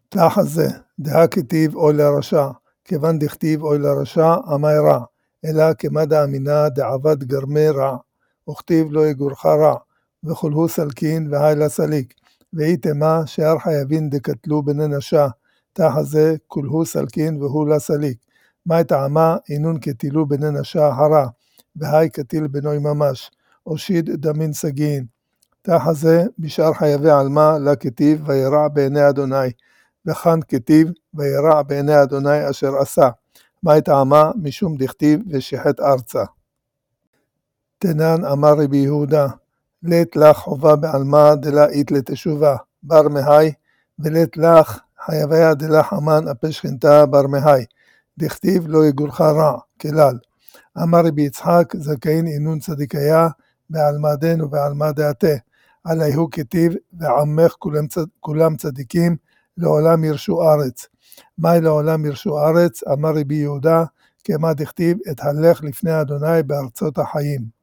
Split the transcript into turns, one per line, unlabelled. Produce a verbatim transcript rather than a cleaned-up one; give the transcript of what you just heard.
תחזה, דהה כתיב אוי לרשע, כיוון דכתיב אוי לרשע, עמי רע, אלא כמדע אמינה דעבד גרמי רע, וכתיב לא יגורך רע, וכולהו סלקין והי לה סליק, ואי תמה שאר חייבין דקתלו בני נשה, תחזה כולהו סלקין והוא לה סליק, מי טעמה אינון כתילו בני נשה הרע, והי כתיל בנוי ממש, אושיד דמין סגין, תחזה בשאר חייבי עלמה לה כתיב וירע בעיני אדוני, וכאן כתיב וירע בעיני אדוני אשר עשה, מי טעמה משום דכתיב ושיחת ארצה. תנן אמר רבי יהודה, לית לך חובה בעלמה דלה אית לתשובה, בר מהי, ולית לך חייביה דלה חמן אפה שכנתה בר מהי, דכתיב לא יגורך רע, כלל. אמר רבי יצחק, זכאין אינון צדיקיה, בעלמה דין ובעלמה דעתה, עליהו כתיב, ועמך כולם, צד, כולם צדיקים, לעולם ירשו ארץ. מי לעולם ירשו ארץ? אמר רבי יהודה, כמה דכתיב, את הלך לפני אדוני בארצות החיים.